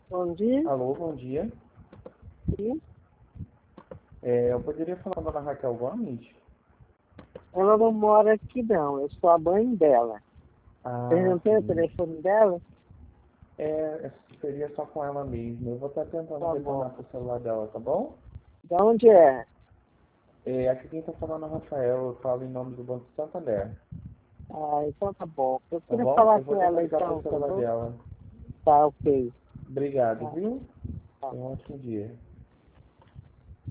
Bom dia. Alô, bom dia. Sim. Eu poderia falar com a dona Raquel Gomes? Ela não mora aqui, não. Eu sou a mãe dela. Vocês Ah, não têm o sim. telefone dela? Seria só com ela mesmo. Eu vou estar tentando Tá retornar bom. pro celular dela, tá bom? De onde é? Aqui quem tá falando é o Rafael, eu falo em nome do Banco Santander, Ah, então tá bom. Eu tá queria bom? falar Eu vou com tentar ela, ligar pro então, tá celular bom? dela. Tá, ok. Obrigado, Tá, viu? tá. Tenha um ótimo dia.